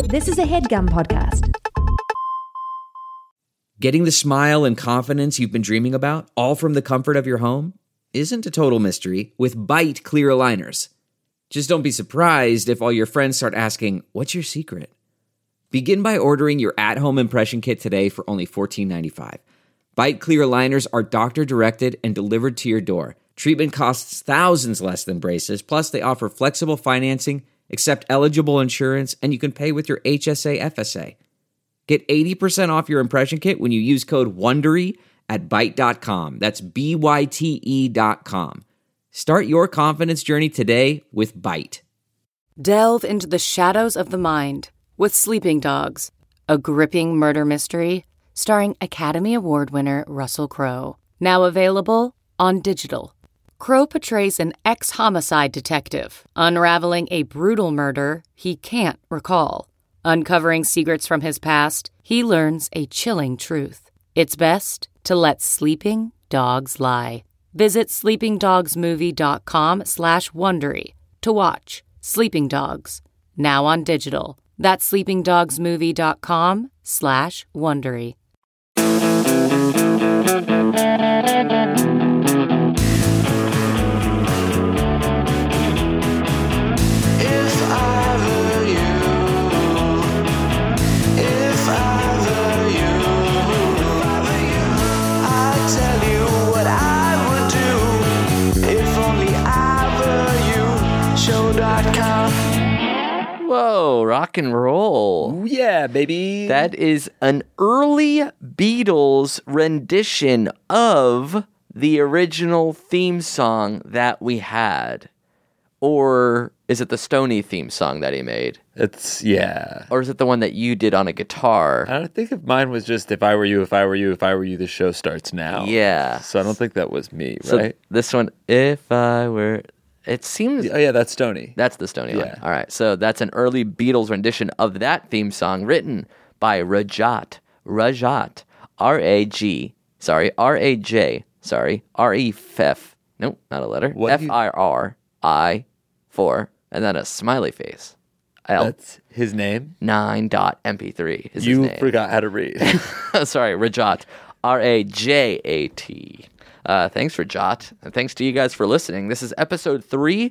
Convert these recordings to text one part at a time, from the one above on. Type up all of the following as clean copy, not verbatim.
This is a HeadGum podcast. Getting the smile and confidence you've been dreaming about, all from the comfort of your home, isn't a total mystery with Byte clear aligners. Just don't be surprised if all your friends start asking, "What's your secret?" Begin by ordering your at-home impression kit today for only $14.95. Byte clear aligners are doctor-directed and delivered to your door. Treatment costs thousands less than braces, plus they offer flexible financing, accept eligible insurance, and you can pay with your HSA FSA. Get 80% off your impression kit when you use code WONDERY at Byte.com. That's BYTE.com. Start your confidence journey today with Byte. Delve into the shadows of the mind with Sleeping Dogs, a gripping murder mystery starring Academy Award winner Russell Crowe. Now available on digital. Crowe portrays an ex-homicide detective unraveling a brutal murder he can't recall. Uncovering secrets from his past, he learns a chilling truth. It's best to let sleeping dogs lie. Visit sleepingdogsmovie.com/Wondery to watch Sleeping Dogs, now on digital. That's sleepingdogsmovie.com/Wondery. Whoa, rock and roll. Ooh, yeah, baby. That is an early Beatles rendition of the original theme song that we had. Or is it the Stoney theme song that he made? Yeah. Or is it the one that you did on a guitar? I don't think if mine was just If I Were You, If I Were You, If I Were You, the show starts now. Yeah. So I don't think that was me, So right? this one, If I Were... It seems... Oh, yeah, that's Stoney. That's the Stoney one. Yeah. All right, so that's an early Beatles rendition of that theme song written by Rajat, R-A-J, R-E-F, nope, not a letter, F-I-R-I-4, and then a smiley face. That's his name? 9.mp3 is his You name. forgot how to read. Sorry, Rajat, R-A-J-A-T. Thanks, Rajat, and thanks to you guys for listening. This is episode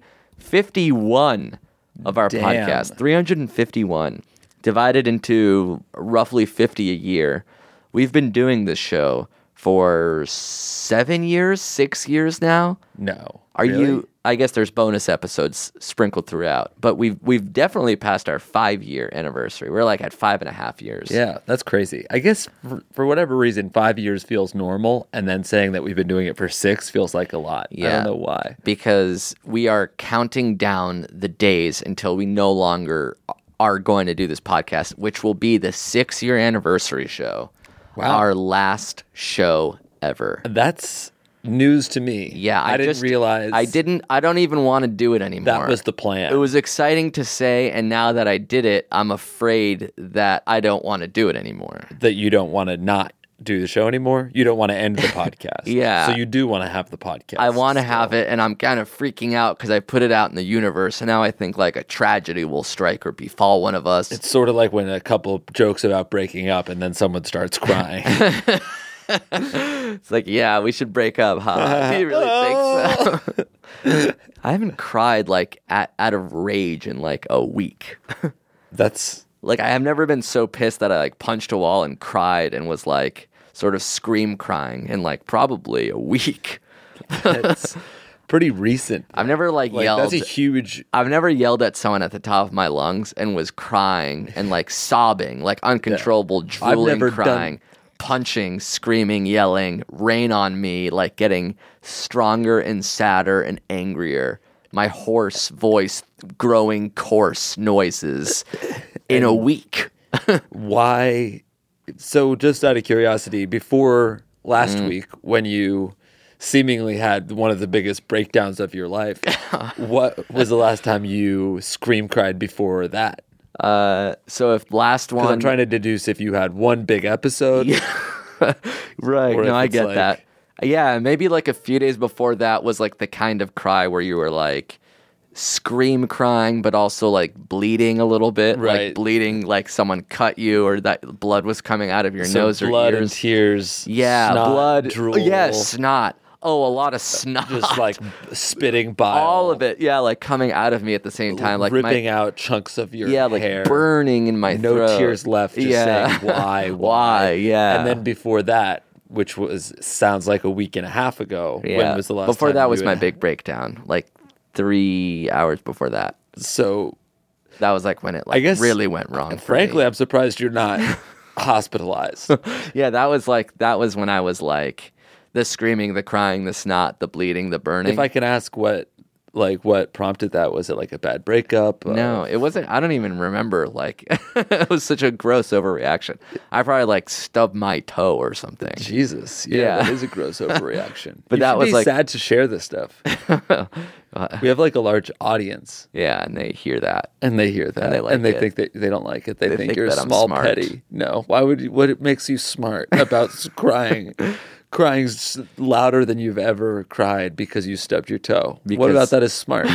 351 of our podcast. 351, divided into roughly 50 a year. We've been doing this show for 6 years now. No. Are really? you? I guess there's bonus episodes sprinkled throughout, but we've definitely passed our 5-year anniversary. We're like at 5.5 years. Yeah, that's crazy. I guess for whatever reason, 5 years feels normal, and then saying that we've been doing it for 6 feels like a lot. Yeah. I don't know why. Because we are counting down the days until we no longer are going to do this podcast, which will be the 6-year anniversary show. Wow. Our last show ever. That's news to me. Yeah, I didn't realize. I don't even want to do it anymore. That was the plan. It was exciting to say, and now that I did it, I'm afraid that I don't want to do it anymore. That you don't want to not do the show anymore? You don't want to end the podcast. Yeah. So you do want to have the podcast. I want to have it, and I'm kind of freaking out because I put it out in the universe, and now I think like a tragedy will strike or befall one of us. It's sort of like when a couple jokes about breaking up and then someone starts crying. It's like, yeah, we should break up, huh? Do you really think so? I haven't cried like out of rage in like a week. That's like I have never been so pissed that I like punched a wall and cried and was like sort of scream crying in like probably a week. That's pretty recent. I've never like yelled. That's a huge. I've never yelled at someone at the top of my lungs and was crying and like sobbing, like uncontrollable, drooling, crying. Punching, screaming, yelling, rain on me, like getting stronger and sadder and angrier. My hoarse voice growing coarse noises in a week. Why? So just out of curiosity, before last week, when you seemingly had one of the biggest breakdowns of your life, what was the last time you scream cried before that? So if last one... I'm trying to deduce if you had one big episode. Right. No, I get like... that. Yeah, maybe like a few days before that was like the kind of cry where you were like, scream crying, but also like bleeding a little bit, Right. like bleeding like someone cut you or that blood was coming out of your nose or blood ears. and tears. Yeah, snot, blood. drool. Yeah, snot. Oh, a lot of snot. Just like spitting bile. all of it. Yeah, like coming out of me at the same time, like ripping out chunks of your like hair. burning in my No throat. tears left. Just saying why. Why? Yeah. And then before that, which sounds like a week and a half ago. Yeah. When was the last before time that you was my had- big breakdown, like 3 hours before that. So That was like when it I guess really went wrong. For frankly, me. I'm surprised you're not hospitalized. Yeah, that was when I was like the screaming, the crying, the snot, the bleeding, the burning. If I can ask what prompted that, was it like a bad breakup? No, it wasn't. I don't even remember. Like, it was such a gross overreaction. I probably like stubbed my toe or something. Jesus, Yeah. that is a gross overreaction. But You that should was be like- sad to share this stuff. We have like a large audience, Yeah, and they hear that. and they hear that, And they like it. think that they don't like it. They think you're that I'm small, smart. petty. No, why would you? What makes you smart about crying? Crying louder than you've ever cried because you stubbed your toe. What Because- about that is smart?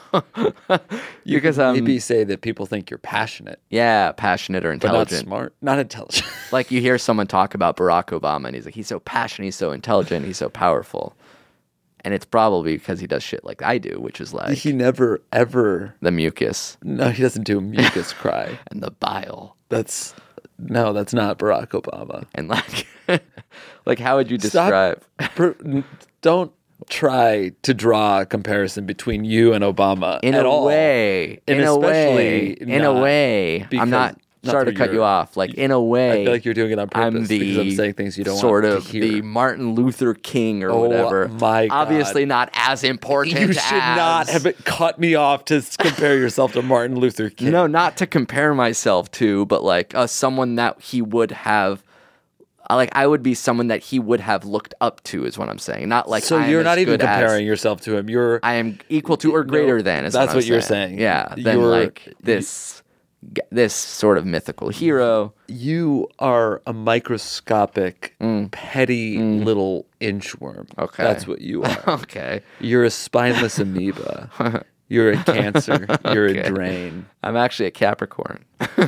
You Because, could maybe say that people think you're passionate, Yeah, passionate or but not intelligent. smart, not intelligent. Like you hear someone talk about Barack Obama, and he's like, he's so passionate, he's so intelligent, he's so powerful, and it's probably because he does shit like I do, which is like He never ever. the mucus No, he doesn't do a mucus cry. and the bile, That's not Barack Obama. and like, like how would you Stop. describe? Don't try to draw a comparison between you and Obama In at a all. way, And in a especially way, in a not way. I'm because- not. not Sorry to for cut your- you off. Like in a way, I feel like you're doing it on purpose I'm the because I'm saying things you don't sort want of to hear. the Martin Luther King or Oh, whatever. my God. Obviously not as important. You should not have cut me off to compare yourself to Martin Luther King. No, not to compare myself to, but like someone that he would have. Like I would be someone that he would have looked up to, is what I'm saying. Not like So I am you're as not even good as- comparing yourself to him. You're I am equal to or greater No, than. Is that's what, what I'm you're saying. Yeah, than You're- like this sort of mythical hero. you are a microscopic, petty little inchworm. Okay. That's what you are. Okay, You're a spineless amoeba. You're a Cancer. You're Okay. a drain. I'm actually a Capricorn.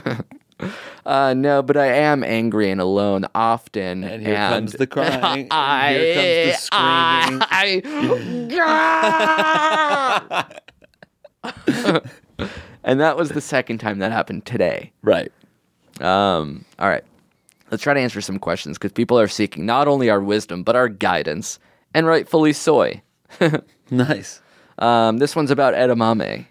No, but I am angry and alone often. And here comes the crying. I, and here comes the screaming. And that was the second time that happened today. Right. All right. Let's try to answer some questions because people are seeking not only our wisdom, but our guidance, and rightfully so. Nice. This one's about edamame.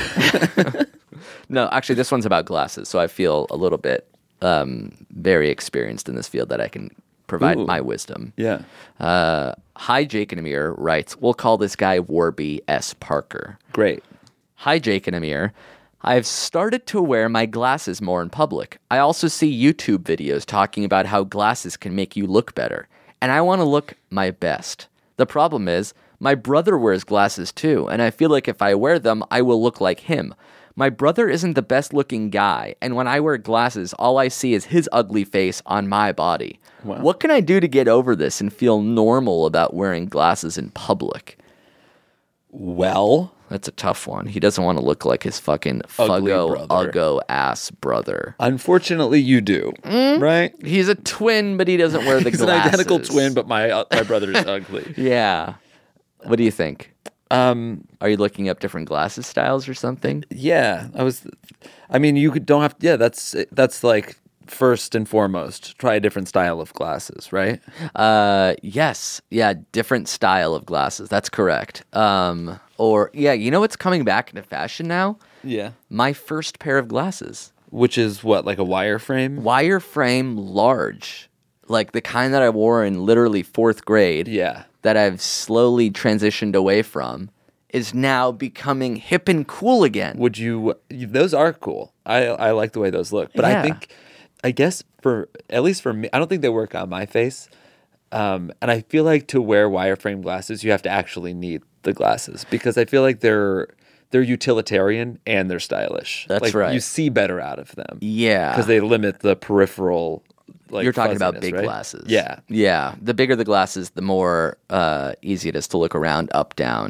No, actually, this one's about glasses. So I feel a little bit very experienced in this field that I can provide Ooh. my wisdom. Yeah. Hi, Jake and Amir writes, we'll call this guy Warby S. Parker. Great. Hi, Jake and Amir. I've started to wear my glasses more in public. I also see YouTube videos talking about how glasses can make you look better, and I want to look my best. The problem is, my brother wears glasses too, and I feel like if I wear them, I will look like him. My brother isn't the best looking guy, and when I wear glasses, all I see is his ugly face on my body. Wow. What can I do to get over this and feel normal about wearing glasses in public? Well, That's a tough one. He doesn't want to look like his fucking Ugly fuggo, brother. uggo ass brother. unfortunately, you do. Right? He's a twin, but he doesn't wear the He's glasses. an identical twin, but my brother is ugly. Yeah. What do you think? Um, Are you looking up different glasses styles or something? yeah, don't have. Yeah, that's like first and foremost. Try a different style of glasses, right? Yes. Yeah, different style of glasses. That's correct. Or yeah, you know what's coming back into fashion now? Yeah. My first pair of glasses. Which is what, like a wireframe? Wireframe large. Like the kind that I wore in literally 4th grade. Yeah. That I've slowly transitioned away from is now becoming hip and cool again. Would you? Those are cool. I like the way those look, but Yeah. I guess at least for me, I don't think they work on my face. And I feel like to wear wireframe glasses, you have to actually need the glasses because I feel like they're utilitarian and they're stylish. That's like, right. You see better out of them. Yeah. because they limit the peripheral. Like, You're talking about fuzziness, big right? glasses. Yeah. Yeah. The bigger the glasses, the more easy it is to look around, up, down.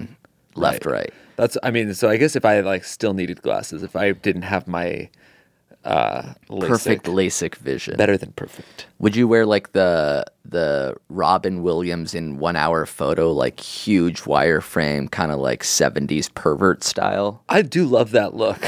left, right. So I guess if I like still needed glasses, if I didn't have my LASIK, Perfect LASIK vision. better than perfect. Would you wear like the Robin Williams in 1 Hour Photo, like huge wireframe, kind of like 70s pervert style? I do love that look.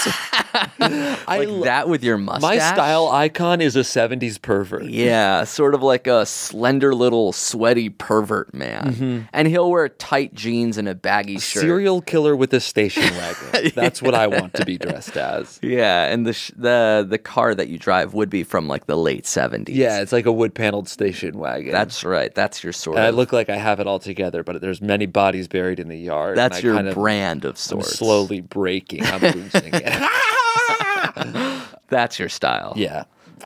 That with your mustache? My style icon is a 70s pervert. Yeah, sort of like a slender little sweaty pervert man. Mm-hmm. And he'll wear tight jeans and a baggy shirt. Serial killer with a station wagon. That's what I want to be dressed as. Yeah, and the car that you drive would be from like the late 70s. Yeah, it's like a wood-paneled station wagon. That's right. That's your sort and of... I look like I have it all together, but there's many bodies buried in the yard. That's your brand of sorts. I'm slowly breaking. I'm losing it. That's your style. Yeah.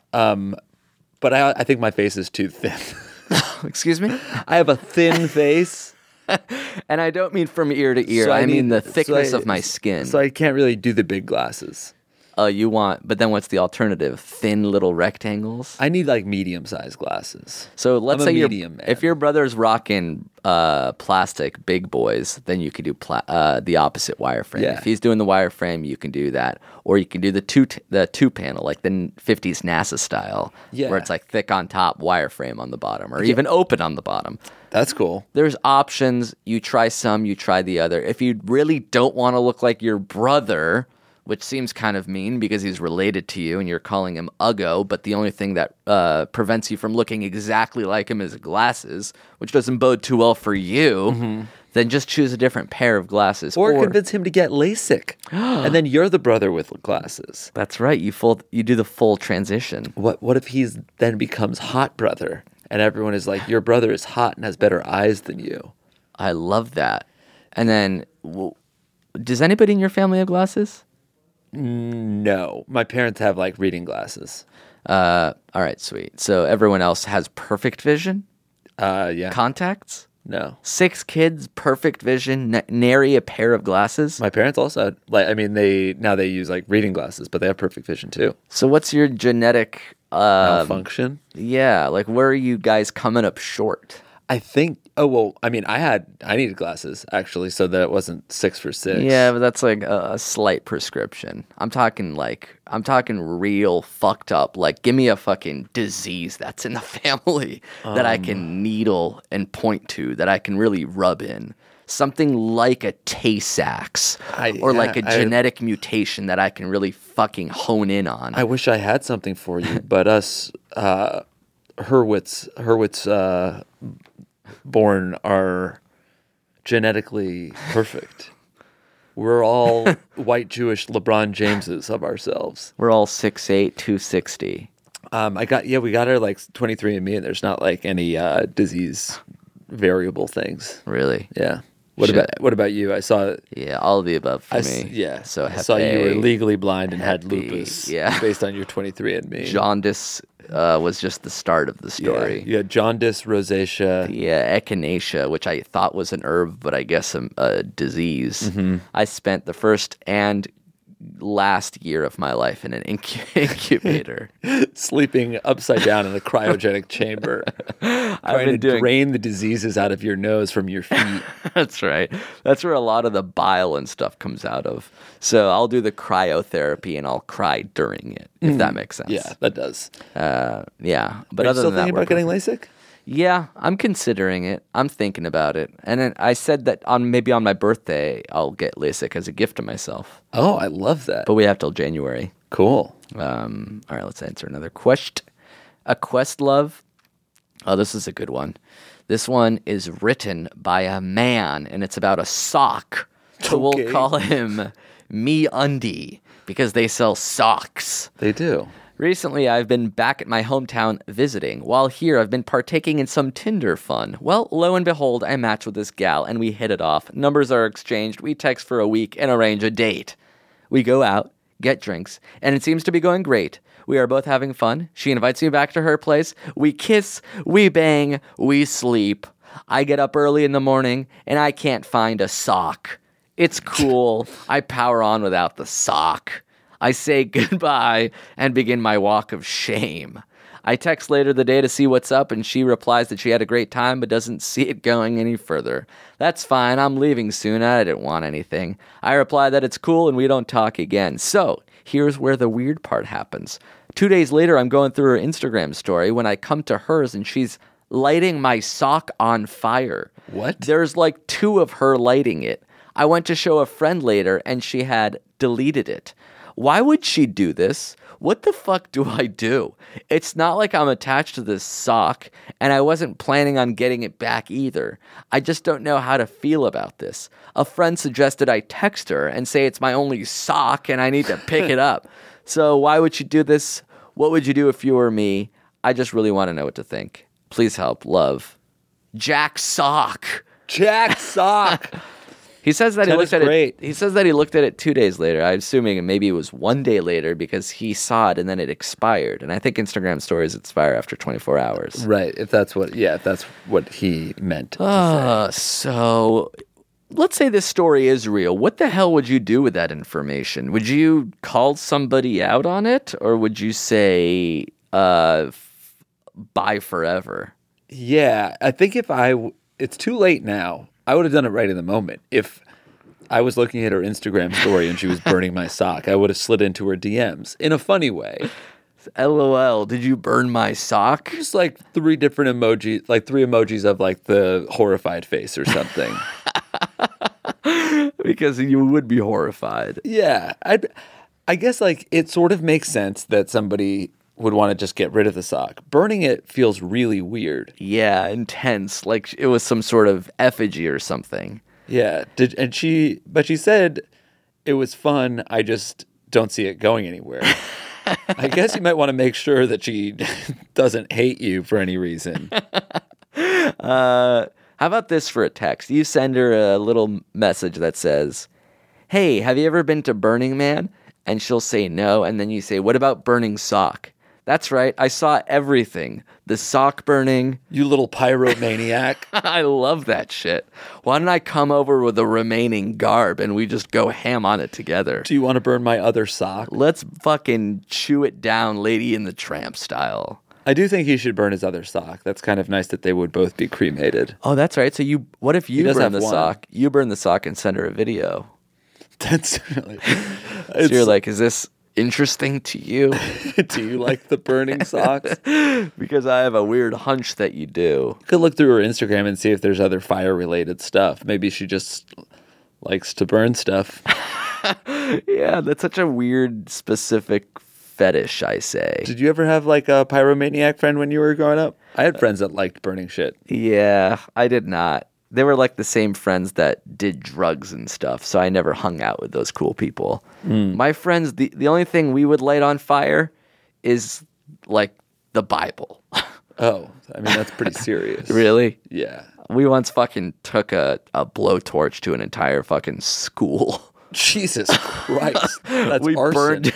But I think my face is too thin. Excuse me? I have a thin face. And I don't mean from ear to ear. I mean the thickness of my skin. So I can't really do the big glasses. But then what's the alternative? Thin little rectangles? I need like medium-sized glasses. So let's say medium man. If your brother's rocking plastic big boys, then you could do the opposite wireframe. Yeah. If he's doing the wireframe, you can do that. Or you can do the two panel, like the 50s NASA style, where it's like thick on top, wireframe on the bottom, or even open on the bottom. That's cool. There's options. You try some, you try the other. If you really don't want to look like your brother, which seems kind of mean because he's related to you and you're calling him Uggo, but the only thing that prevents you from looking exactly like him is glasses, which doesn't bode too well for you, then just choose a different pair of glasses. Or convince him to get LASIK. And then you're the brother with glasses. That's right. You do the full transition. What if he's then becomes hot brother? And everyone is like, your brother is hot and has better eyes than you. I love that. And then, does anybody in your family have glasses? No. My parents have like reading glasses. All right, sweet. So everyone else has perfect vision? Yeah. Contacts? No. 6 kids, perfect vision, nary a pair of glasses? My parents also had, they use like reading glasses, but they have perfect vision too. So what's your genetic... malfunction? Yeah, like where are you guys coming up short? I think, I needed glasses actually, so that it wasn't 6 for 6. Yeah, but that's like a slight prescription. I'm talking real fucked up. Like, give me a fucking disease that's in the family that I can needle and point to, that I can really rub in. Something like a Tay-Sachs or like a genetic mutation that I can really fucking hone in on. I wish I had something for you, but us Hurwitz born are genetically perfect. We're all white Jewish LeBron Jameses of ourselves. We're all 6'8", 260. We got our like 23andMe, and there's not like any disease variable things. Really? Yeah. What about you? I saw. Yeah, all of the above for me. Yeah. So I saw you were legally blind and had Hep B, lupus. yeah. Based on your 23andMe. Jaundice was just the start of the story. Yeah, jaundice, rosacea. Yeah, echinacea, which I thought was an herb, but I guess a disease. Mm-hmm. I spent the first and last year of my life in an incubator. Sleeping upside down in a cryogenic chamber. Trying to drain the diseases out of your nose from your feet. That's right. That's where a lot of the bile and stuff comes out of. So I'll do the cryotherapy and I'll cry during it, if that makes sense. Yeah, that does. Yeah. But Are other you still than that, thinking about getting LASIK? Yeah, I'm considering it. I'm thinking about it. And then I said that maybe on my birthday, I'll get LASIK as a gift to myself. Oh, I love that. But we have till January. Cool. All right, let's answer another question. A Questlove. Oh, this is a good one. This one is written by a man, and it's about a sock. So we'll call him MeUndy because they sell socks. They do. Recently, I've been back at my hometown visiting. While here, I've been partaking in some Tinder fun. Well, lo and behold, I match with this gal, and we hit it off. Numbers are exchanged, we text for a week, and arrange a date. We go out, get drinks, and it seems to be going great. We are both having fun. She invites me back to her place. We kiss, we bang, we sleep. I get up early in the morning, and I can't find a sock. It's cool. I power on without the sock. I say goodbye and begin my walk of shame. I text later the day to see what's up, and she replies that she had a great time but doesn't see it going any further. That's fine. I'm leaving soon. I didn't want anything. I reply that it's cool and we don't talk again. So here's where the weird part happens. 2 days later, I'm going through her Instagram story when I come to hers and she's lighting my sock on fire. What? There's like 2 of her lighting it. I went to show a friend later and she had deleted it. Why would she do this? What the fuck do I do? It's not like I'm attached to this sock, and I wasn't planning on getting it back either. I just don't know how to feel about this. A friend suggested I text her and say it's my only sock and I need to pick it up. So why would she do this? What would you do if you were me? I just really want to know what to think. Please help. Love. Jack Sock. Jack Sock. He says that he looked at great. it. He says that he looked at it 2 days later. I'm assuming maybe it was 1 day later because he saw it and then it expired. And I think Instagram stories expire after 24 hours. Right. If that's what he meant to say. So let's say this story is real. What the hell would you do with that information? Would you call somebody out on it, or would you say bye forever? Yeah, I think it's too late now. I would have done it right in the moment. If I was looking at her Instagram story and she was burning my sock, I would have slid into her DMs in a funny way. LOL, did you burn my sock? Just like 3 different emojis, like 3 emojis of like the horrified face or something. Because you would be horrified. Yeah, I guess like it sort of makes sense that somebody would want to just get rid of the sock. Burning it feels really weird. Yeah, intense. Like it was some sort of effigy or something. Yeah. But she said it was fun. I just don't see it going anywhere. I guess you might want to make sure that she doesn't hate you for any reason. How about this for a text? You send her a little message that says, "Hey, have you ever been to Burning Man?" And she'll say no. And then you say, "What about Burning Sock?" That's right. I saw everything. The sock burning. You little pyromaniac. I love that shit. Why don't I come over with the remaining garb and we just go ham on it together? Do you want to burn my other sock? Let's fucking chew it down, Lady in the Tramp style. I do think he should burn his other sock. That's kind of nice that they would both be cremated. Oh, that's right. So what if you burn the sock? You burn the sock and send her a video. That's really... So you're like, is this interesting to you? Do you like the burning socks? Because I have a weird hunch that you do. You could look through her Instagram and see if there's other fire-related stuff. Maybe she just likes to burn stuff. Yeah, that's such a weird, specific fetish, I say. Did you ever have like a pyromaniac friend when you were growing up? I had friends that liked burning shit. Yeah, I did not. They were like the same friends that did drugs and stuff, so I never hung out with those cool people. My friends, the only thing we would light on fire is like the Bible. Oh, I mean, that's pretty serious. Really? Yeah. We once fucking took a blowtorch to an entire fucking school. Jesus Christ. That's we arson. burned.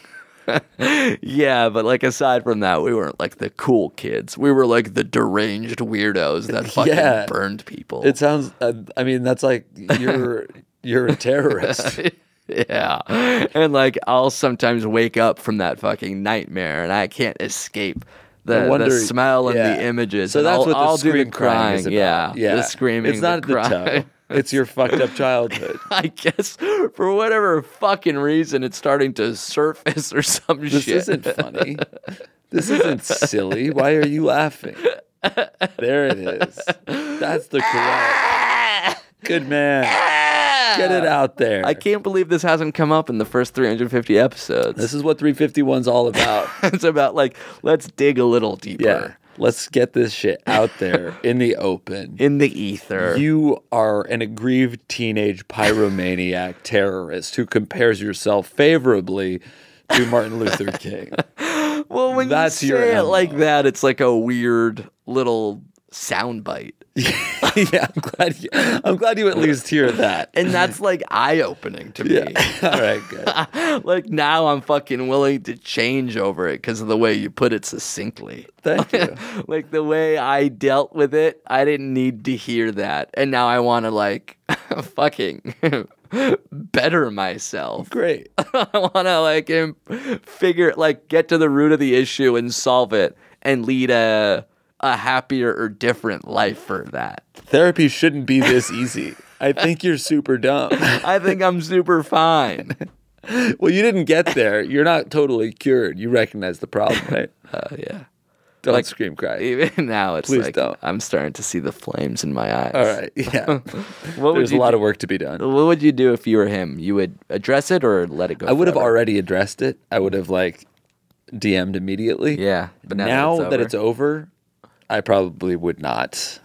Yeah, but like aside from that, we weren't like the cool kids. We were like the deranged weirdos that fucking burned people. It sounds. I mean, that's like you're a terrorist. Yeah, and like I'll sometimes wake up from that fucking nightmare, and I can't escape the smell and the images. So and that's what the I'll do scream the crying. is about. Yeah, the screaming. It's not the the toe. It's your fucked up childhood. I guess for whatever fucking reason, it's starting to surface or some shit. This isn't funny. This isn't silly. Why are you laughing? There it is. That's the correct. Good man. Get it out there. I can't believe this hasn't come up in the first 350 episodes. This is what 351's all about. It's about like, let's dig a little deeper. Yeah. Let's get this shit out there in the open. In the ether. You are an aggrieved teenage pyromaniac terrorist who compares yourself favorably to Martin Luther King. Well, when you say it like that, it's like a weird little soundbite. Yeah, I'm glad you at least hear that. And that's like eye-opening to me. Yeah. All right, good. Like now I'm fucking willing to change over it because of the way you put it succinctly. Thank you. Like the way I dealt with it, I didn't need to hear that. And now I want to like fucking better myself. Great. I want to like get to the root of the issue and solve it. and lead a happier or different life for that. Therapy shouldn't be this easy. I think you're super dumb. I think I'm super fine. Well, you didn't get there. You're not totally cured. You recognize the problem, right? Yeah. Don't scream, cry. Even now, it's Please like don't. I'm starting to see the flames in my eyes. All right. Yeah. There's a lot of work to be done. What would you do if you were him? You would address it or let it go? I would have forever? already addressed it. I would have DM'd immediately. Yeah. But now that it's over, I probably would not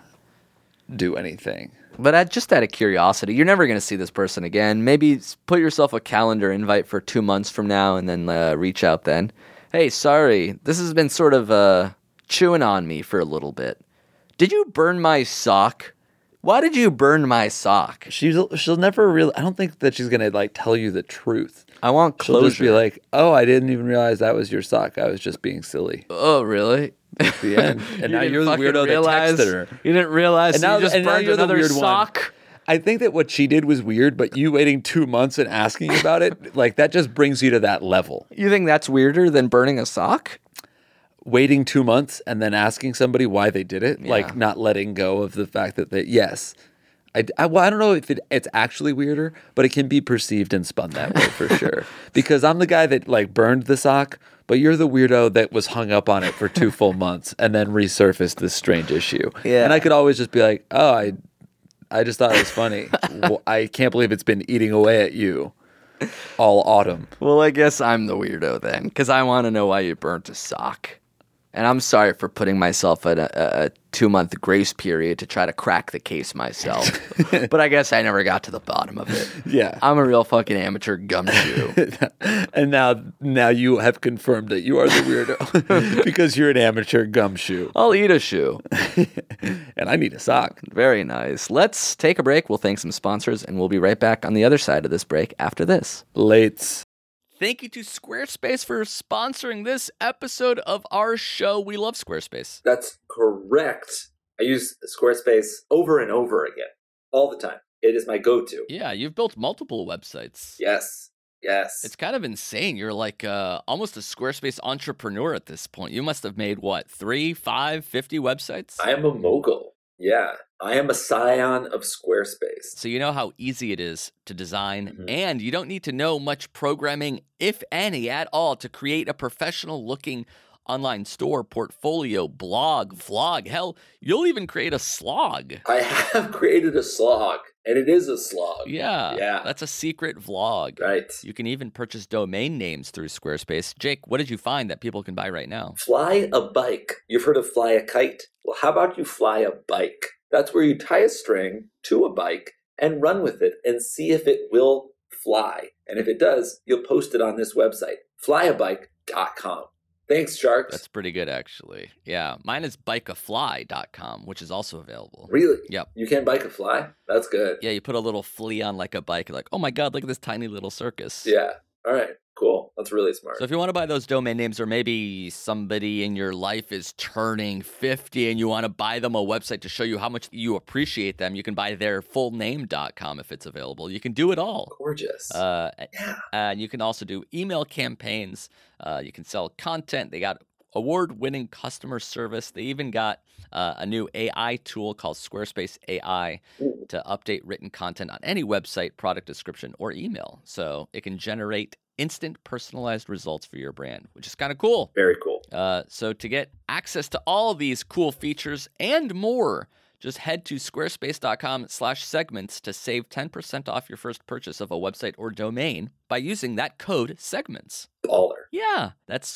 do anything. But just out of curiosity, you're never going to see this person again. Maybe put yourself a calendar invite for 2 months from now and then reach out then. Hey, sorry, this has been sort of chewing on me for a little bit. Did you burn my sock? Why did you burn my sock? She'll never really, I don't think that she's going to tell you the truth. I want closure. She'll just be like, oh, I didn't even realize that was your sock. I was just being silly. Oh, really? At the end. And now you're the weirdo that texted her. You didn't realize and now, you just burned another sock? One. I think that what she did was weird, but you waiting 2 months and asking about it, that just brings you to that level. You think that's weirder than burning a sock? Waiting 2 months and then asking somebody why they did it, not letting go of the fact that yes. I don't know if it's actually weirder, but it can be perceived and spun that way for sure. Because I'm the guy that burned the sock, but you're the weirdo that was hung up on it for 2 full months and then resurfaced this strange issue. Yeah. And I could always just be like, oh, I just thought it was funny. I can't believe it's been eating away at you all autumn. Well, I guess I'm the weirdo then, because I want to know why you burnt a sock. And I'm sorry for putting myself at a 2-month grace period to try to crack the case myself. But I guess I never got to the bottom of it. Yeah. I'm a real fucking amateur gumshoe. And now you have confirmed that you are the weirdo because you're an amateur gumshoe. I'll eat a shoe. And I need a sock. Very nice. Let's take a break. We'll thank some sponsors, and we'll be right back on the other side of this break after this. Lates. Thank you to Squarespace for sponsoring this episode of our show. We love Squarespace. That's correct. I use Squarespace over and over again, all the time. It is my go-to. Yeah, you've built multiple websites. Yes. It's kind of insane. You're like almost a Squarespace entrepreneur at this point. You must have made, 3, 5, 50 websites? I am a mogul. Yeah, I am a scion of Squarespace. So you know how easy it is to design, and you don't need to know much programming, if any, at all, to create a professional-looking online store, portfolio, blog, vlog. Hell, you'll even create a slog. I have created a slog, and it is a slog. Yeah. That's a secret vlog. Right. You can even purchase domain names through Squarespace. Jake, what did you find that people can buy right now? Fly a bike. You've heard of fly a kite? Well, how about you fly a bike? That's where you tie a string to a bike and run with it and see if it will fly. And if it does, you'll post it on this website, flyabike.com. Thanks, Sharks. That's pretty good, actually. Yeah, mine is bikeafly.com, which is also available. Really? Yep. You can bike a fly? That's good. Yeah, you put a little flea on like a bike. You're like, oh my God, look at this tiny little circus. Yeah. All right. Cool. That's really smart. So if you want to buy those domain names, or maybe somebody in your life is turning 50 and you want to buy them a website to show you how much you appreciate them, you can buy their fullname.com if it's available. You can do it all. Gorgeous. And you can also do email campaigns. You can sell content. They got award-winning customer service. They even got a new AI tool called Squarespace AI to update written content on any website, product description, or email. So it can generate instant personalized results for your brand, which is kind of cool. Very cool. So to get access to all of these cool features and more, just head to squarespace.com/segments to save 10% off your first purchase of a website or domain by using that code segments. Baller. Yeah, that's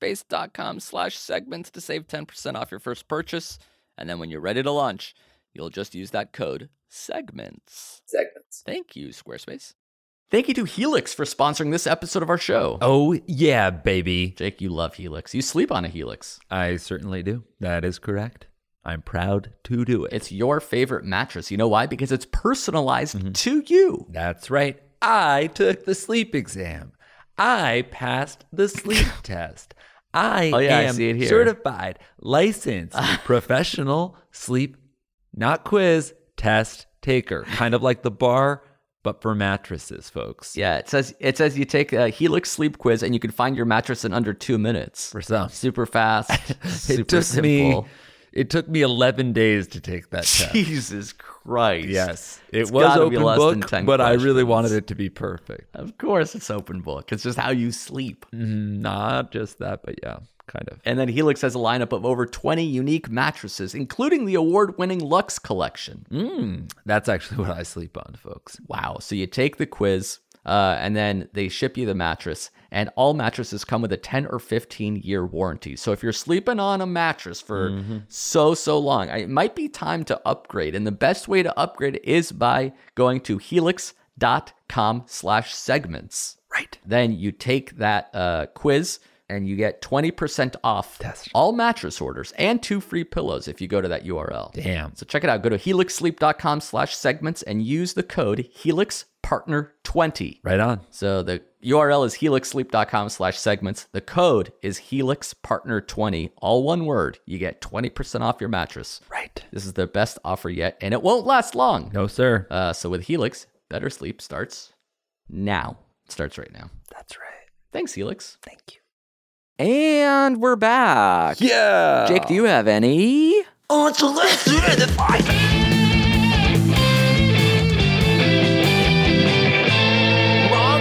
squarespace.com/segments to save 10% off your first purchase. And then when you're ready to launch, you'll just use that code segments. Thank you, Squarespace. Thank you to Helix for sponsoring this episode of our show. Oh, yeah, baby. Jake, you love Helix. You sleep on a Helix. I certainly do. That is correct. I'm proud to do it. It's your favorite mattress. You know why? Because it's personalized to you. That's right. I took the sleep exam. I passed the sleep test. I am certified, licensed, professional sleep, not quiz, test taker. Kind of like the bar, but for mattresses, folks. Yeah, it says you take a Helix sleep quiz and you can find your mattress in under 2 minutes. For some. Super fast, super simple. It took me 11 days to take that test. Jesus Christ. Yes. It was open book, but I really wanted it to be perfect. Of course it's open book. It's just how you sleep. Not just that, but yeah, kind of. And then Helix has a lineup of over 20 unique mattresses, including the award-winning Luxe collection. That's actually what I sleep on, folks. Wow. So you take the quiz, and then they ship you the mattress, and all mattresses come with a 10 or 15-year warranty. So if you're sleeping on a mattress for so long, it might be time to upgrade. And the best way to upgrade is by going to helix.com/segments. Right. Then you take that quiz, and you get 20% off all mattress orders and 2 free pillows if you go to that URL. Damn. So check it out. Go to helixsleep.com/segments and use the code HelixPartner20. Right on. So the URL is helixsleep.com/segments. The code is HelixPartner20. All one word. You get 20% off your mattress. Right. This is their best offer yet, and it won't last long. No, sir. So with Helix, better sleep starts now. It starts right now. That's right. Thanks, Helix. Thank you. And we're back. Yeah. Jake, do you have any? Oh, so let's do the fight. Mom,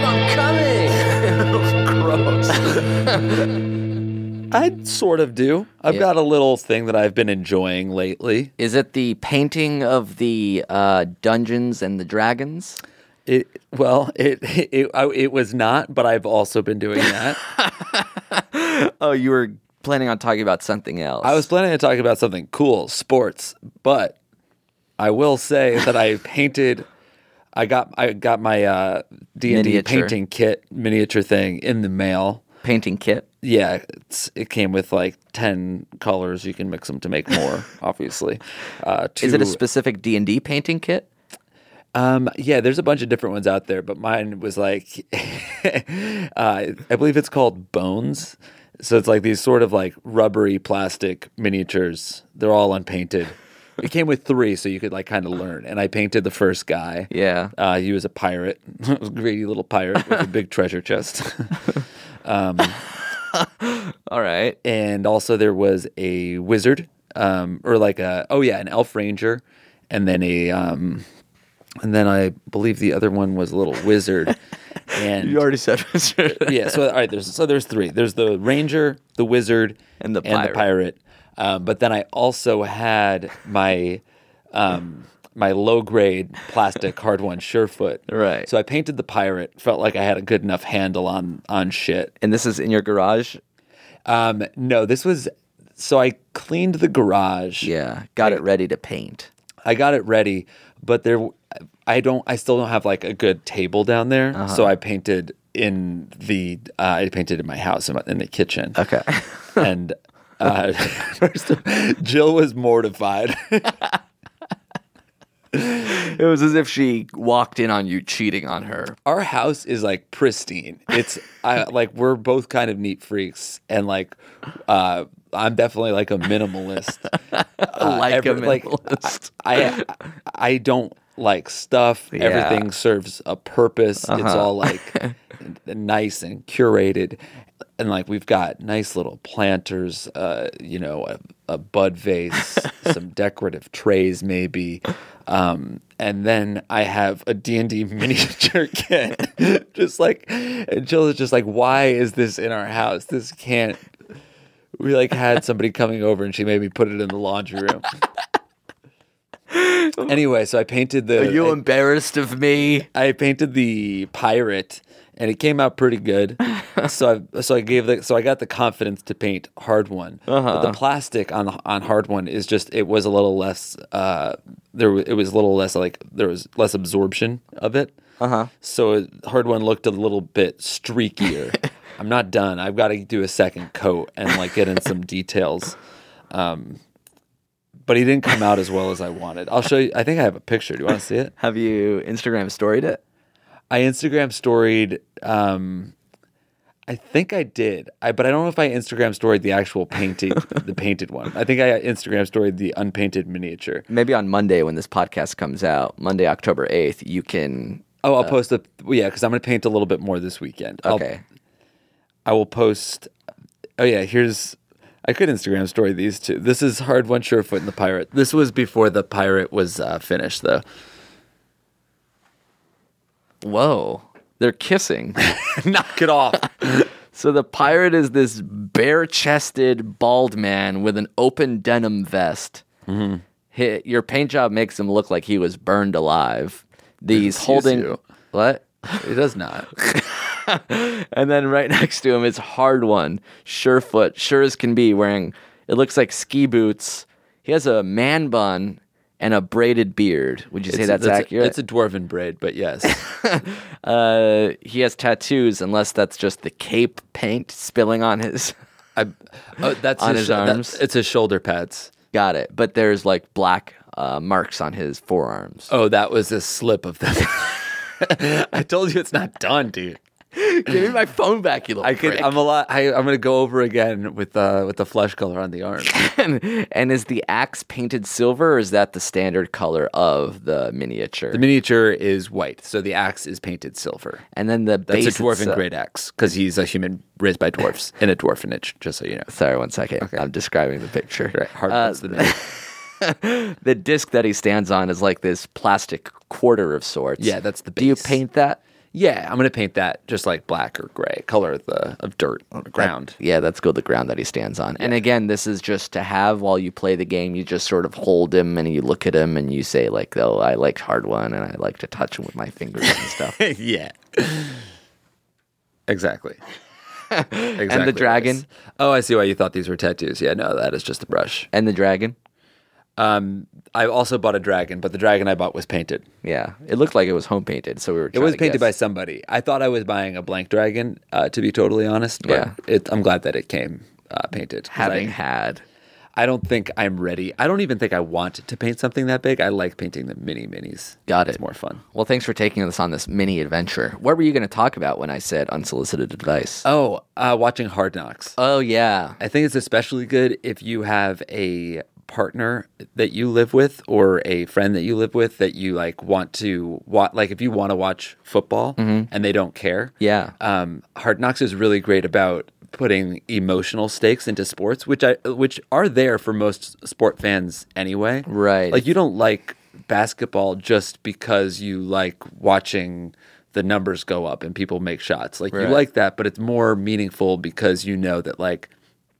I'm coming. Gross. I sort of do. I've got a little thing that I've been enjoying lately. Is it the painting of the Dungeons and the Dragons? It was not, but I've also been doing that. Oh, you were planning on talking about something else. I was planning on talking about something cool, sports, but I will say that I painted. I got my D&D painting kit miniature thing in the mail. Painting kit? Yeah, it came with like 10 colors. You can mix them to make more, obviously. Is it a specific D&D painting kit? Yeah, there's a bunch of different ones out there, but mine was like, I believe it's called Bones. So it's like these sort of like rubbery plastic miniatures. They're all unpainted. It came with 3, so you could like kind of learn. And I painted the first guy. Yeah. He was a pirate, a greedy little pirate with a big treasure chest. All right. And also there was a wizard, or like an elf ranger, and then and then I believe the other one was a little wizard. And you already said wizard. Yeah. So all right. There's 3. There's the ranger, the wizard, and the pirate. But then I also had my my low grade plastic hard one Surefoot. Right. So I painted the pirate. Felt like I had a good enough handle on shit. And this is in your garage? No. This was. So I cleaned the garage. Yeah. Got it ready to paint. I got it ready, but I still don't have like a good table down there. So I painted in my house in the kitchen. Okay. And first, Jill was mortified. It was as if she walked in on you cheating on her. Our house is like pristine. It's like we're both kind of neat freaks, and like I'm definitely like a minimalist. A minimalist. I don't like stuff. Yeah. Everything serves a purpose. It's all like nice and curated. And like we've got nice little planters, a bud vase, some decorative trays maybe. And then I have a D&D miniature kit. Just like, and Jill is just like, why is this in our house? This can't. We like had somebody coming over and she made me put it in the laundry room. Anyway, so I painted Are you embarrassed of me? I painted the pirate, and it came out pretty good. so I got the confidence to paint hard one. But the plastic on hard one is just it was a little less. There was less absorption of it. So hard one looked a little bit streakier. I'm not done. I've got to do a second coat and like get in some details. But he didn't come out as well as I wanted. I'll show you. I think I have a picture. Do you want to see it? Have you Instagram storied it? I Instagram storied. I think I did. But I don't know if I Instagram storied the actual painting, the painted one. I think I Instagram storied the unpainted miniature. Maybe on Monday when this podcast comes out, Monday, October 8th, you can Oh, I'll post because I'm going to paint a little bit more this weekend. Okay. I will post. Oh yeah, I could Instagram story these two. This is Hard One, Surefoot, and the Pirate. This was before the Pirate was finished, though. Whoa, they're kissing. Knock it off. So the Pirate is this bare-chested, bald man with an open denim vest. Mm-hmm. Your paint job makes him look like he was burned alive. He's holding... You. What? It does not. And then right next to him is Hard One, Surefoot, sure as can be, wearing, it looks like ski boots. He has a man bun and a braided beard. Would you say that's accurate? It's a dwarven braid, but yes. He has tattoos, unless that's just the cape paint spilling on his that's on his arms. It's his shoulder pads. Got it. But there's like black marks on his forearms. Oh, that was a slip of them. I told you it's not done, dude. Give me my phone back, you little prick. I'm going to go over again with the flesh color on the arm. And is the axe painted silver, or is that the standard color of the miniature? The miniature is white, so the axe is painted silver. And then that's a dwarven great axe, because he's a human raised by dwarfs in a dwarfenage, just so you know. Sorry, 1 second. Okay. I'm describing the picture. Right. Hardwood's the miniature. The disc that he stands on is like this plastic quarter of sorts. Yeah, that's the base. Do you paint that? Yeah, I'm going to paint that just like black or gray, color of dirt on the ground. That's good, the ground that he stands on. Yeah. And again, this is just to have while you play the game. You just sort of hold him and you look at him and you say like, oh, I like Hard One and I like to touch him with my fingers and stuff. Yeah. Exactly. And the dragon? Oh, I see why you thought these were tattoos. Yeah, no, that is just a brush. And the dragon? I also bought a dragon, but the dragon I bought was painted. Yeah, it looked like it was home painted, so we were. It was painted by somebody. I thought I was buying a blank dragon, to be totally honest. But I'm glad that it came painted. I don't think I'm ready. I don't even think I want to paint something that big. I like painting the minis. Got it. It's more fun. Well, thanks for taking us on this mini adventure. What were you going to talk about when I said unsolicited advice? Oh, watching Hard Knocks. Oh, yeah. I think it's especially good if you have a partner that you live with or a friend that you live with that you like want to watch, like if you want to watch football and they don't care. Yeah. Hard Knocks is really great about putting emotional stakes into sports, which are there for most sport fans anyway. Right. Like you don't like basketball just because you like watching the numbers go up and people make shots. Like you like that, but it's more meaningful because you know that like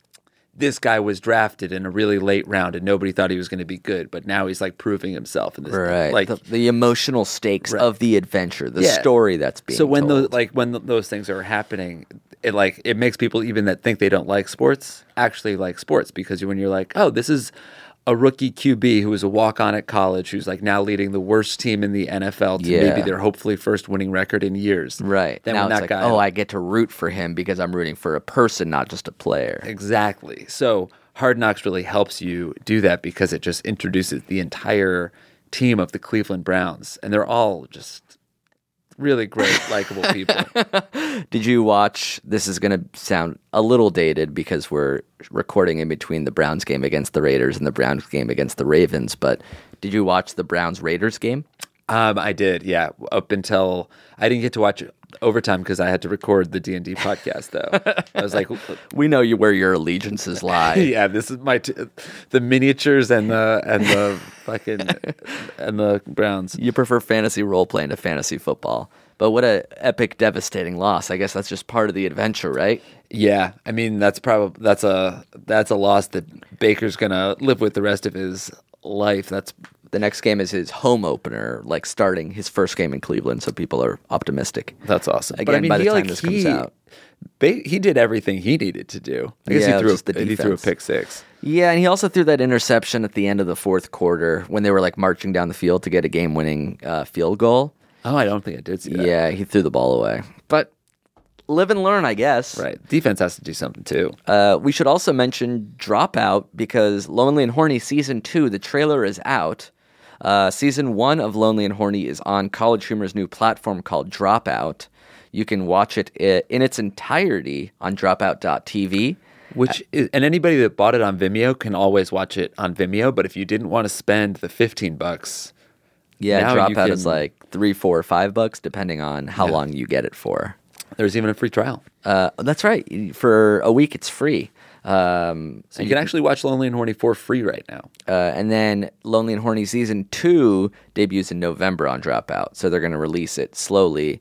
this guy was drafted in a really late round and nobody thought he was going to be good, but now he's like proving himself in this. Right. Like the emotional stakes of the adventure, the story that's being told. So when those things are happening, it makes people even that think they don't like sports actually like sports, because when you're like, oh, this is a rookie QB who was a walk-on at college who's like now leading the worst team in the NFL to maybe their hopefully first winning record in years. Right. Then now when it's that like, guy, I get to root for him because I'm rooting for a person, not just a player. Exactly. So Hard Knocks really helps you do that because it just introduces the entire team of the Cleveland Browns, and they're all just really great, likable people. Did you watch, this is going to sound a little dated because we're recording in between the Browns game against the Raiders and the Browns game against the Ravens, but did you watch the Browns-Raiders game? I did, yeah. Up until I didn't get to watch overtime because I had to record the D&D podcast, though. I was like, we know where your allegiances lie. Yeah, this is the miniatures and the fucking and the Browns. You prefer fantasy role playing to fantasy football, but what a epic, devastating loss. I guess that's just part of the adventure, right? Yeah, I mean that's a loss that Baker's gonna live with the rest of his life. The next game is his home opener, like starting his first game in Cleveland, so people are optimistic. That's awesome. Again, but I mean, by the time this comes out. He did everything he needed to do. I guess he threw a pick six. Yeah, and he also threw that interception at the end of the fourth quarter when they were like marching down the field to get a game-winning field goal. Oh, I don't think I did see that. Yeah, he threw the ball away. But live and learn, I guess. Right. Defense has to do something too. We should also mention Dropout because Lonely and Horny Season 2, the trailer is out. Season 1 of Lonely and Horny is on College Humor's new platform called Dropout. You can watch it in its entirety on dropout.tv. And anybody that bought it on Vimeo can always watch it on Vimeo, but if you didn't want to spend the $15, Dropout is like $3, $4, $5, depending on how long you get it for. There's even a free trial. That's right. For a week, it's free. So you can actually watch Lonely and Horny for free right now. And then Lonely and Horny Season 2 debuts in November on Dropout. So they're going to release it slowly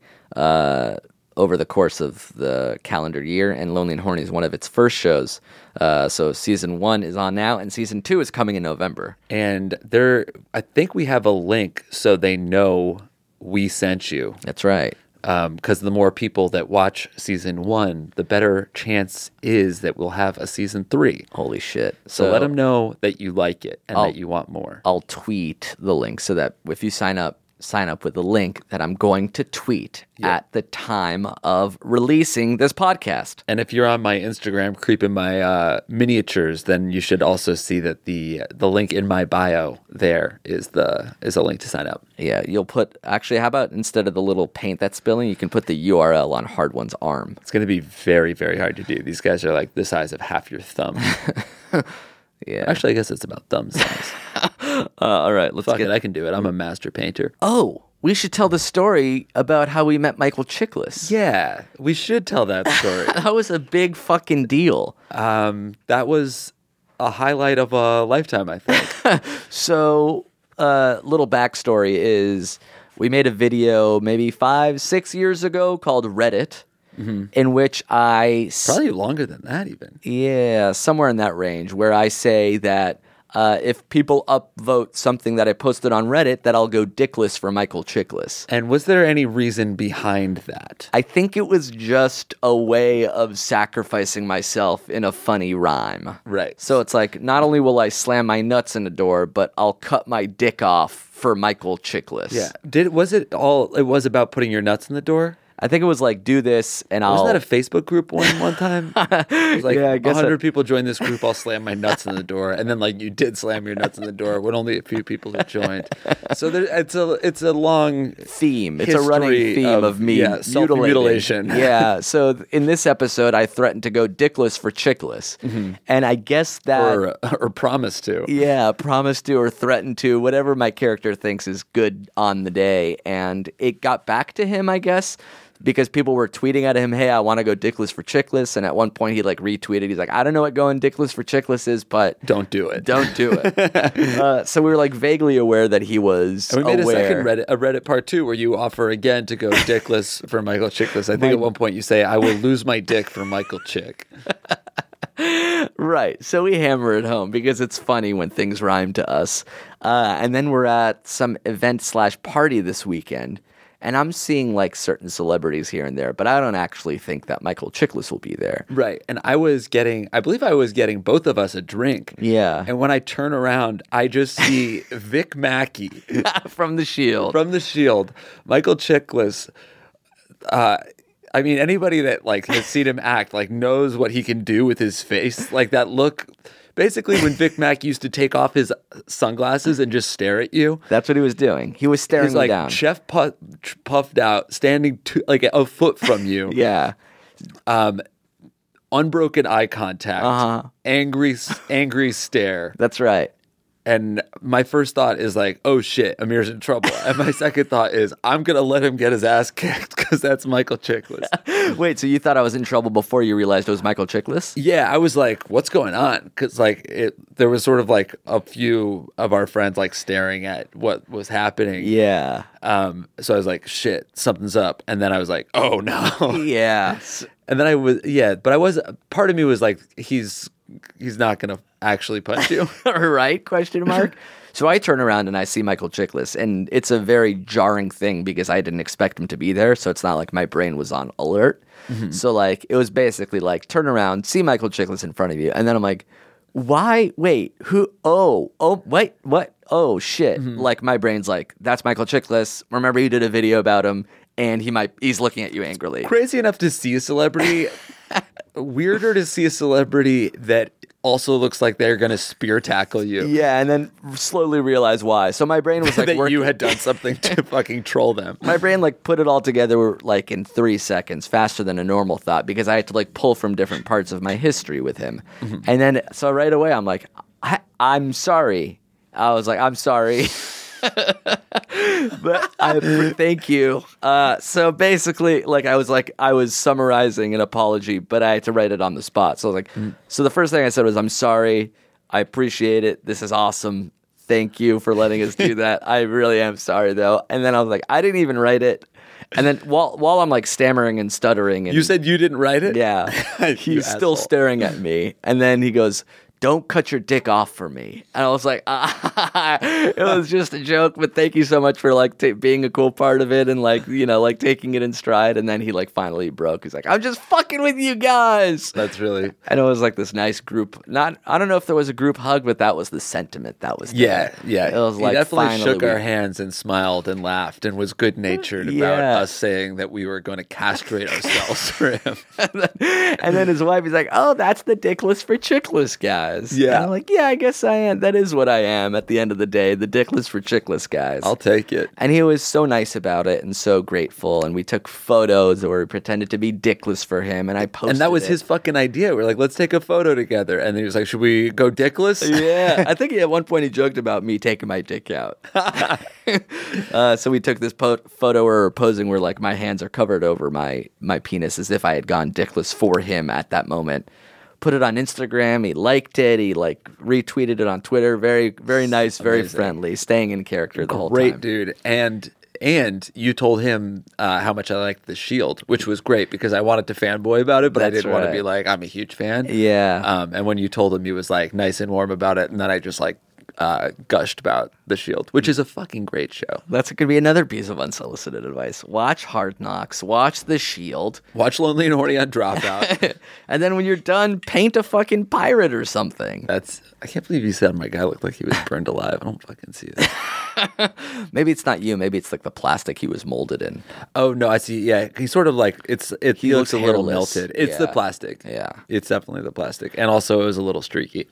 over the course of the calendar year. And Lonely and Horny is one of its first shows. So Season 1 is on now, and Season 2 is coming in November. And I think we have a link so they know we sent you. That's right. Because the more people that watch Season 1, the better chance is that we'll have a Season 3. Holy shit. So let them know that you like it and that you want more. I'll tweet the link so that if you sign up with the link that I'm going to tweet at the time of releasing this podcast. And if you're on my Instagram creeping my miniatures, then you should also see that the link in my bio there is a link to sign up. Yeah, you'll put, actually, how about instead of the little paint that's spilling, you can put the URL on Hard One's arm. It's going to be very, very hard to do. These guys are like the size of half your thumb. Yeah. Actually, I guess it's about thumb size. All right, let's get it. I can do it. I'm a master painter. Oh, we should tell the story about how we met Michael Chiklis. Yeah, we should tell that story. That was a big fucking deal. That was a highlight of a lifetime, I think. So, little backstory is we made a video maybe 5-6 years ago called Reddit. Mm-hmm. In which probably longer than that even. Yeah, somewhere in that range, where I say that if people upvote something that I posted on Reddit, that I'll go dickless for Michael Chiklis. And was there any reason behind that? I think it was just a way of sacrificing myself in a funny rhyme. Right. So it's like, not only will I slam my nuts in a door, but I'll cut my dick off for Michael Chiklis. Yeah. It was about putting your nuts in the door? I think it was like, do this and I'll... Wasn't that a Facebook group one time? It was like, yeah, 100 people joined this group, I'll slam my nuts in the door. And then like you did slam your nuts in the door when only a few people had joined. So it's a long theme. It's a running theme of me self-mutilation. Yeah. So in this episode, I threatened to go dickless for chickless. Mm-hmm. And I guess that... Or promise to. Yeah, promise to or threaten to, whatever my character thinks is good on the day. And it got back to him, I guess, because people were tweeting at him, hey, I want to go dickless for chickless. And at one point he like retweeted. He's like, I don't know what going dickless for chickless is, but... Don't do it. Don't do it. So we were like vaguely aware that he was and we made aware. a Reddit part 2 where you offer again to go dickless for Michael Chiklis. I think at one point you say, I will lose my dick for Michael Chick. Right. So we hammer it home because it's funny when things rhyme to us. And then we're at some event/party this weekend. And I'm seeing like certain celebrities here and there, but I don't actually think that Michael Chiklis will be there. Right. And I believe I was getting both of us a drink. Yeah. And when I turn around, I just see Vic Mackey. From The Shield. From The Shield. Michael Chiklis. I mean, anybody that like has seen him act like knows what he can do with his face. Like that look... Basically, when Vic Mack used to take off his sunglasses and just stare at you. That's what he was doing. He was staring me down. Chef puffed out, standing like a foot from you. Yeah. Unbroken eye contact. Angry stare. That's right. And my first thought is like, oh shit, Amir's in trouble. And my second thought is, I'm going to let him get his ass kicked because that's Michael Chiklis. Wait, so you thought I was in trouble before you realized it was Michael Chiklis? Yeah, I was like, what's going on? Because like there was sort of like a few of our friends like staring at what was happening. Yeah. So I was like, shit, something's up. And then I was like, oh no. Yeah. And then part of me was like, he's not going to actually punch you. Right? Question mark. So I turn around and I see Michael Chiklis, and it's a very jarring thing because I didn't expect him to be there. So it's not like my brain was on alert. Mm-hmm. So like, it was basically like, turn around, see Michael Chiklis in front of you. And then I'm like, why? Wait, who? Oh, wait, what? Oh shit. Mm-hmm. Like my brain's like, that's Michael Chiklis. Remember you did a video about him. And he's looking at you angrily. Crazy enough to see a celebrity. Weirder to see a celebrity that also looks like they're going to spear tackle you. Yeah, and then slowly realize why. So my brain was like... that you had done something to fucking troll them. My brain like put it all together like in 3 seconds, faster than a normal thought, because I had to like pull from different parts of my history with him. Mm-hmm. And then, so right away I'm like, I'm sorry. I was like, I'm sorry. But thank you. So basically, I was summarizing an apology, but I had to write it on the spot. So I was like, so the first thing I said was, I'm sorry. I appreciate it. This is awesome. Thank you for letting us do that. I really am sorry, though. And then I was like, I didn't even write it. And then while I'm like stammering and stuttering. And, you said you didn't write it? Yeah. He's still staring at me. And then he goes, don't cut your dick off for me. And I was like, it was just a joke, but thank you so much for like being a cool part of it and like, you know, like taking it in stride. And then he like finally broke. He's like, I'm just fucking with you guys. That's really. And it was like this nice group. I don't know if there was a group hug, but that was the sentiment that was there. Yeah. It was like, he definitely finally shook our hands and smiled and laughed and was good natured about us saying that we were going to castrate ourselves for him. And then his wife is like, oh, that's the dickless for chickless guys. Yeah. And I'm like, yeah, I guess I am. That is what I am at the end of the day, the dickless for chickless guys. I'll take it. And he was so nice about it and so grateful. And we took photos where we pretended to be dickless for him. And I posted And that was his fucking idea. We're like, let's take a photo together. And then he was like, should we go dickless? Yeah. I think at one point he joked about me taking my dick out. So we took this photo where we're posing where like my hands are covered over my penis as if I had gone dickless for him at that moment. Put it on Instagram. He liked it. He like retweeted it on Twitter. Very, very nice, very friendly, staying in character the whole time. Great dude. And you told him how much I liked The Shield, which was great because I wanted to fanboy about it, but I didn't want to be like, I'm a huge fan. Yeah. And when you told him, he was like nice and warm about it. And then I just like gushed about The Shield, which is a fucking great show. That's going to be another piece of unsolicited advice. Watch Hard Knocks. Watch The Shield. Watch Lonely and Horny on Dropout. And then when you're done, paint a fucking pirate or something. I can't believe you said my guy looked like he was burned alive. I don't fucking see that. Maybe it's not you. Maybe it's like the plastic he was molded in. Oh, no, I see. Yeah, he's sort of like, he looks a little melted. It's the plastic. Yeah. It's definitely the plastic. And also it was a little streaky.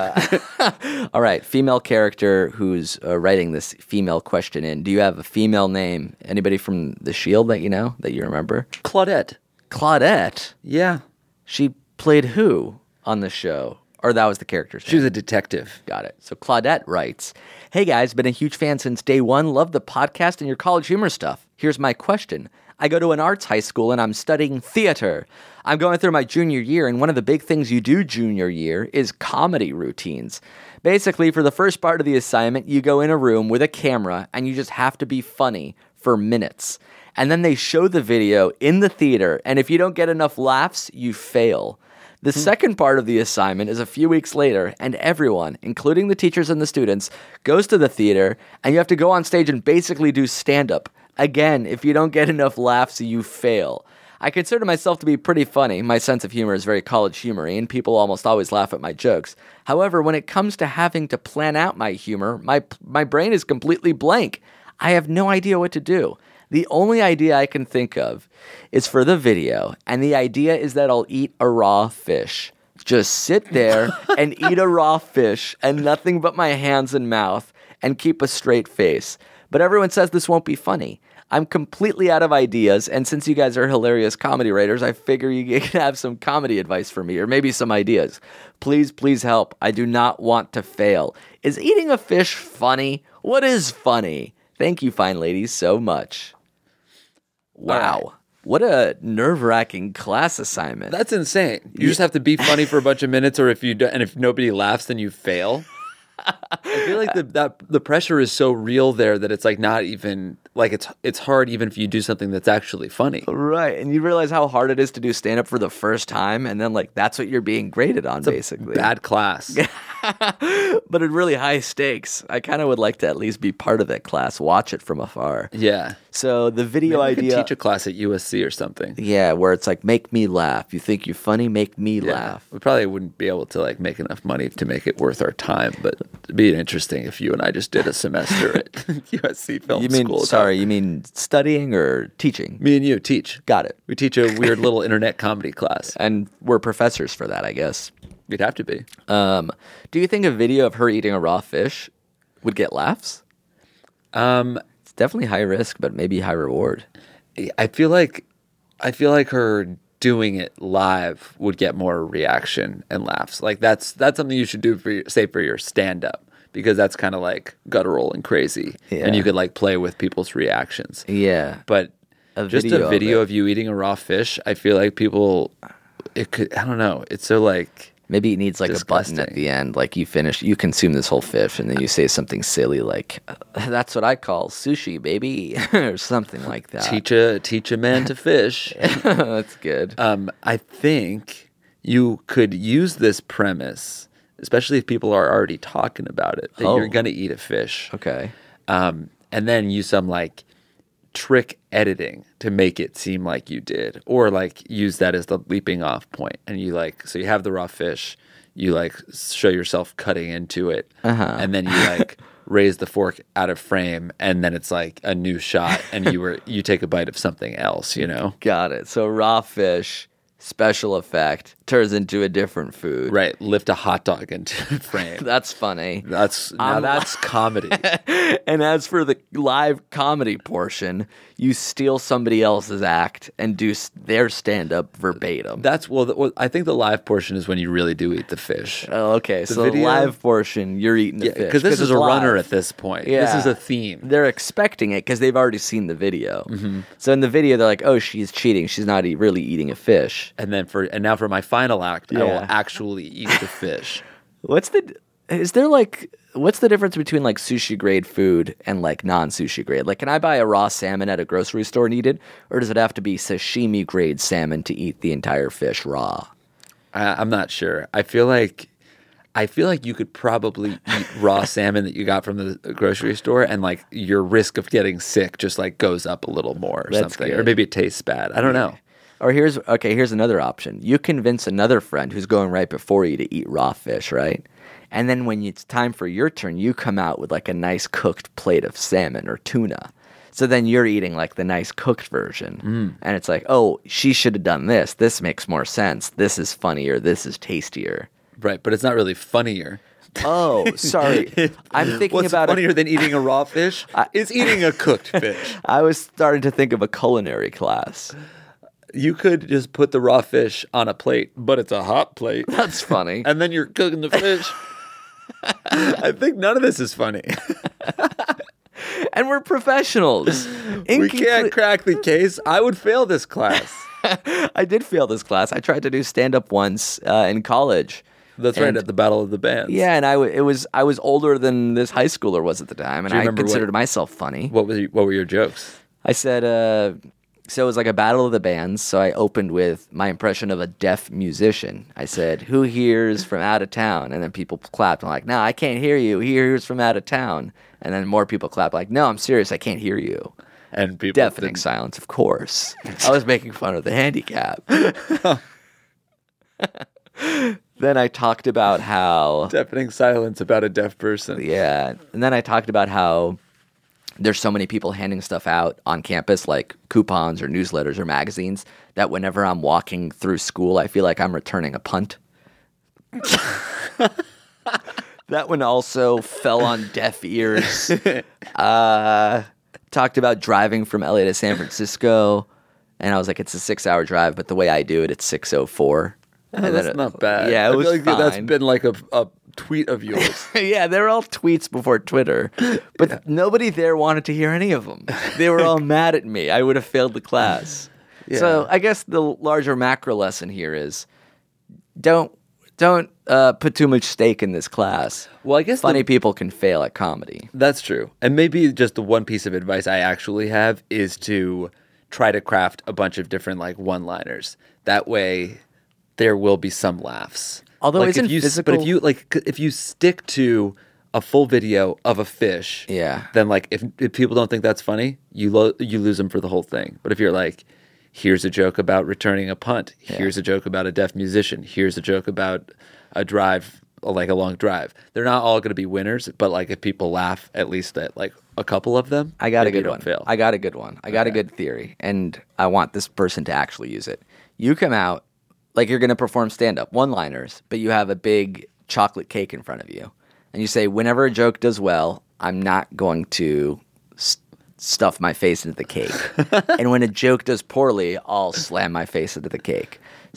All right, female character who's writing this female question in. Do you have a female name? Anybody from The Shield that you know, that you remember? Claudette. Claudette? Yeah. She played who on the show? Or that was the character's name? She was a detective. Got it. So Claudette writes, hey guys, been a huge fan since day one. Love the podcast and your college humor stuff. Here's my question. I go to an arts high school and I'm studying theater. I'm going through my junior year, and one of the big things you do junior year is comedy routines. Basically, for the first part of the assignment, you go in a room with a camera and you just have to be funny for minutes. And then they show the video in the theater, and if you don't get enough laughs, you fail. The second part of the assignment is a few weeks later, and everyone, including the teachers and the students, goes to the theater, and you have to go on stage and basically do stand-up. Again, if you don't get enough laughs, you fail. I consider myself to be pretty funny. My sense of humor is very college humory, and people almost always laugh at my jokes. However, when it comes to having to plan out my humor, my brain is completely blank. I have no idea what to do. The only idea I can think of is for the video, and the idea is that I'll eat a raw fish. Just sit there and eat a raw fish and nothing but my hands and mouth and keep a straight face. But everyone says this won't be funny. I'm completely out of ideas, and since you guys are hilarious comedy writers, I figure you can have some comedy advice for me, or maybe some ideas. Please, please help. I do not want to fail. Is eating a fish funny? What is funny? Thank you, fine ladies, so much. Wow. Right. What a nerve-wracking class assignment. That's insane. You just have to be funny for a bunch of minutes, or if you do, and if nobody laughs, then you fail. I feel like the pressure is so real there that it's like not even like it's hard even if you do something that's actually funny. Right. And you realize how hard it is to do stand up for the first time, and then like that's what you're being graded on, it's basically. Bad class. But at really high stakes. I kind of would like to at least be part of that class, watch it from afar. Yeah. So the video Maybe idea. Could teach a class at USC or something. Yeah, where it's like, make me laugh. You think you're funny? Make me laugh. We probably wouldn't be able to like make enough money to make it worth our time, but it'd be interesting if you and I just did a semester at USC Film School. You mean studying or teaching? Me and you teach. Got it. We teach a weird little internet comedy class. And we're professors for that, I guess. We'd have to be. Do you think a video of her eating a raw fish would get laughs? It's definitely high risk, but maybe high reward. I feel like her doing it live would get more reaction and laughs. Like that's something you should do for your stand up. because that's kind of like guttural and crazy, and you could like play with people's reactions. Yeah, but just a video of you eating a raw fish, I feel like people, it could, I don't know, it's so like. Maybe it needs like disgusting. a button at the end, like you consume this whole fish, and then you say something silly like, "That's what I call sushi, baby," or something like that. Teach a man to fish. That's good. I think you could use this premise, especially if people are already talking about it, that you're gonna eat a fish. Okay. And then use some like trick editing to make it seem like you did, or like use that as the leaping off point. And you like, so you have the raw fish, you like show yourself cutting into it, and then you like raise the fork out of frame, and then it's like a new shot, and you take a bite of something else, you know? Got it. So raw fish, special effect, turns into a different food. Right. Lift a hot dog into frame. That's funny. That's comedy. And as for the live comedy portion, you steal somebody else's act and do their stand-up verbatim. I think the live portion is when you really do eat the fish. Oh, okay. The live portion, you're eating the fish. Because this is a runner at this point. Yeah. This is a theme. They're expecting it because they've already seen the video. Mm-hmm. So in the video, they're like, "Oh, she's cheating. She's not really eating a fish." And now for my final act, I will actually eat the fish. What's the difference between like sushi grade food and like non-sushi grade? Like, can I buy a raw salmon at a grocery store and eat it, or does it have to be sashimi grade salmon to eat the entire fish raw? I'm not sure. I feel like you could probably eat raw salmon that you got from the grocery store, and like your risk of getting sick just like goes up a little more or something. Good. Or maybe it tastes bad. I don't know. Or here's another option. You convince another friend who's going right before you to eat raw fish, right? And then when it's time for your turn, you come out with like a nice cooked plate of salmon or tuna. So then you're eating like the nice cooked version. And it's like, oh, she should have done this. This makes more sense. This is funnier. This is tastier. Right, but it's not really funnier. Oh, sorry. I'm thinking What's about funnier than eating a raw fish is eating a cooked fish. I was starting to think of a culinary class. You could just put the raw fish on a plate, but it's a hot plate. That's funny. And then you're cooking the fish. I think none of this is funny. And we're professionals. We can't crack the case. I would fail this class. I did fail this class. I tried to do stand-up once in college. That's right, at the Battle of the Bands. Yeah, and I was older than this high schooler was at the time, and I considered myself funny. What were your jokes? I said, so it was like a battle of the bands, so I opened with my impression of a deaf musician. I said, "Who here's from out of town?" And then people clapped. I'm like, "No, I can't hear you. Here's from out of town." And then more people clapped like, "No, I'm serious. I can't hear you." And people deafening silence, of course. I was making fun of the handicap. Then I talked about how... Deafening silence about a deaf person. Yeah. And then I talked about how there's so many people handing stuff out on campus, like coupons or newsletters or magazines, that whenever I'm walking through school, I feel like I'm returning a punt. That one also fell on deaf ears. Talked about driving from LA to San Francisco, and I was like, it's a 6-hour drive, but the way I do it, it's 6:04. Oh, that's not bad. Yeah, it was fine. That's been like a tweet of yours. Yeah, they were all tweets before Twitter, but nobody there wanted to hear any of them. They were all mad at me. I would have failed the class. Yeah. So I guess the larger macro lesson here is don't put too much stake in this class. Well, I guess funny people can fail at comedy. That's true. And maybe just the one piece of advice I actually have is to try to craft a bunch of different like one-liners. That way there will be some laughs. Although like isn't physical... But if you stick to a full video of a fish, then like if people don't think that's funny, you lose them for the whole thing. But if you're like, here's a joke about returning a punt, here's a joke about a deaf musician, here's a joke about a drive, like a long drive, they're not all going to be winners. But like if people laugh at least at like a couple of them, I got a good one. I got a good one. I got a good theory, and I want this person to actually use it. You come out like you're going to perform stand-up, one-liners, but you have a big chocolate cake in front of you. And you say, whenever a joke does well, I'm not going to stuff my face into the cake. And when a joke does poorly, I'll slam my face into the cake.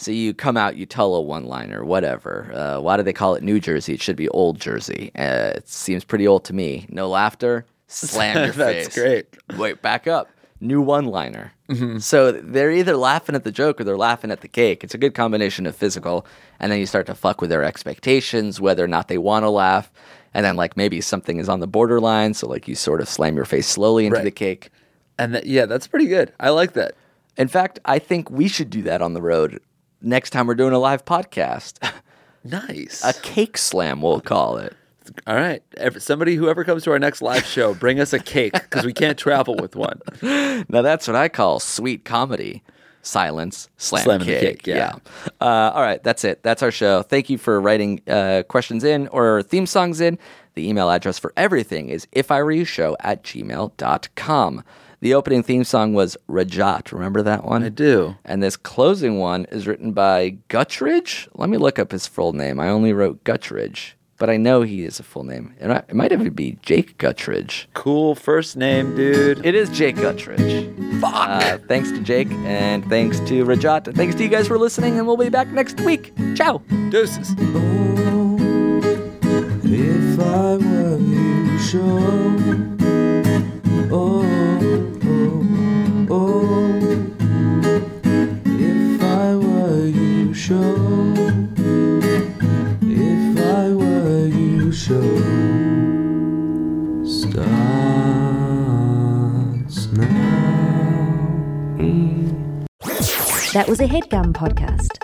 So you come out, you tell a one-liner, whatever. Why do they call it New Jersey? It should be Old Jersey. It seems pretty old to me. No laughter, slam your face. That's great. Wait, back up. New one-liner. Mm-hmm. So they're either laughing at the joke or they're laughing at the cake. It's a good combination of physical, and then you start to fuck with their expectations, whether or not they want to laugh. And then like maybe something is on the borderline, so like you sort of slam your face slowly into the cake. And that's pretty good. I like that. In fact, I think we should do that on the road next time we're doing a live podcast. Nice. A cake slam, we'll call it. All right. Whoever comes to our next live show, bring us a cake because we can't travel with one. Now that's what I call sweet comedy. Silence, slam cake. Yeah. All right, that's it. That's our show. Thank you for writing questions in or theme songs in. The email address for everything is ifiwereyoushow@gmail.com. The opening theme song was Rajat. Remember that one? I do. And this closing one is written by Guttridge. Let me look up his full name. I only wrote Guttridge, but I know he is a full name. It might even be Jake Guttridge. Cool first name, dude. It is Jake Guttridge. Fuck! Thanks to Jake, and thanks to Rajat. And thanks to you guys for listening, and we'll be back next week. Ciao! Deuces. Oh, if I were you, sure. Oh, oh, oh. If I were you, sure. If I were you, sure. Starts now. That was a HeadGum podcast.